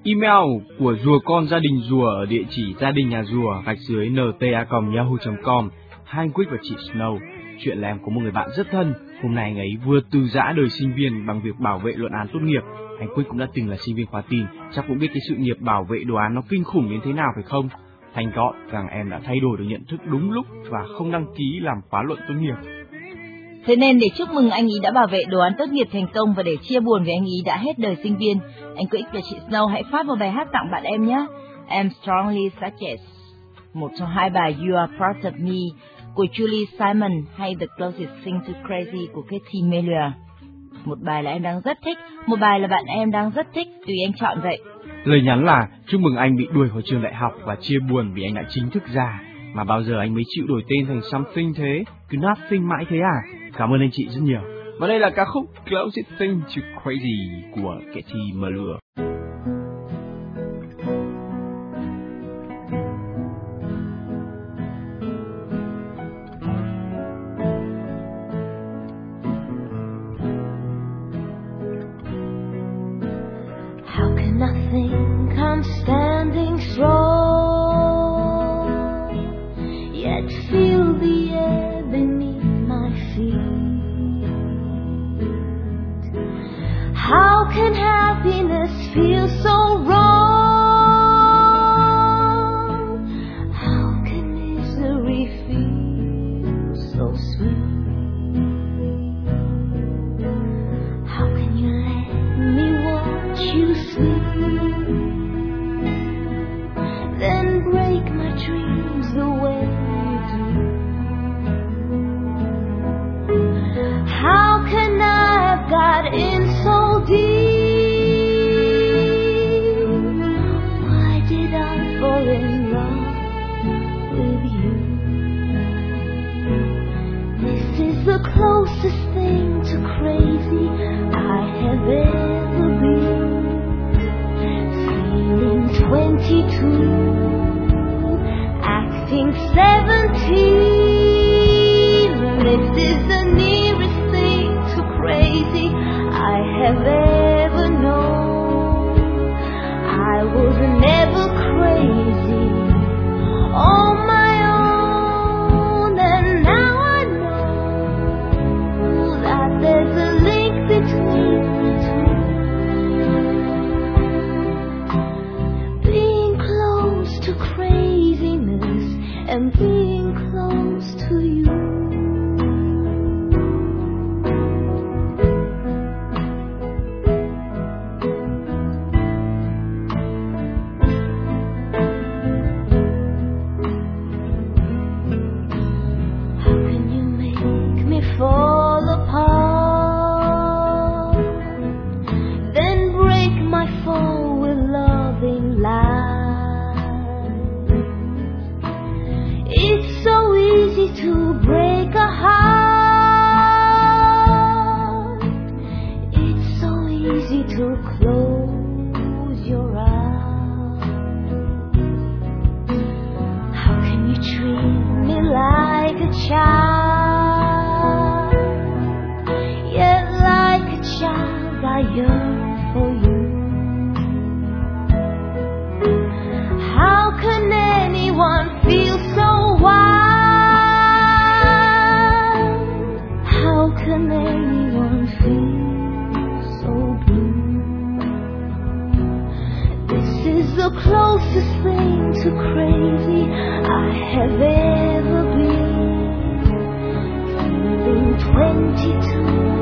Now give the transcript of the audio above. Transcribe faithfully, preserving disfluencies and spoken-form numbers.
Email của rùa con gia đình rùa ở địa chỉ gia đình nhà rùa gạch dưới nta còng yahoo chấm com. Hai anh Quick và chị Snow. Chuyện là em có một người bạn rất thân. Hôm nay anh ấy vừa từ giã đời sinh viên bằng việc bảo vệ luận án tốt nghiệp. Anh Quick cũng đã từng là sinh viên khóa tin, chắc cũng biết cái sự nghiệp bảo vệ đồ án nó kinh khủng đến thế nào phải không? Thank God rằng em đã thay đổi được nhận thức đúng lúc và không đăng ký làm khóa luận tốt nghiệp. Thế nên để chúc mừng anh ý đã bảo vệ đồ án tốt nghiệp thành công và để chia buồn với anh ý đã hết đời sinh viên, anh Quick và chị Snow hãy phát một bài hát tặng bạn em nhé. Em strongly suggest một trong hai bài You Are Part of Me của Julie Simon hay The Closest Thing to Crazy của Katie Melua. Một bài là em đang rất thích, một bài là bạn em đang rất thích, tùy anh chọn vậy. Lời nhắn là chúc mừng anh bị đuổi khỏi trường đại học và chia buồn vì anh đã chính thức già. Mà bao giờ anh mới chịu đổi tên thành something thế? Cứ nothing mãi thế à? Cảm ơn anh chị rất nhiều. Và đây là ca khúc Closest Thing to Crazy của Katie Melua. How can nothing come standing strong, yet feel the air beneath my feet? How can happiness feel so wrong? How can misery feel so sweet? How can you let me watch you sleep, then break my dreams the way you do? How can I have got in so deep? Why did I fall in love with you? This is the closest thing to crazy I have ever been. Feeling twenty-two, acting seventeen. This is the nearest thing to crazy I have ever known. I was never crazy on my own, and now I know that there's a link between the two. Being close to craziness and being close to you. How can you make me fall apart, then break my fall with loving lies? It's so easy to break a heart. It's so easy to close your eyes. How can you treat me like a child? Yet like a child I yearn for you. How can anyone feel so wild? How can anyone feel so blue? This is the closest thing to crazy I have ever been. Feeling twenty-two,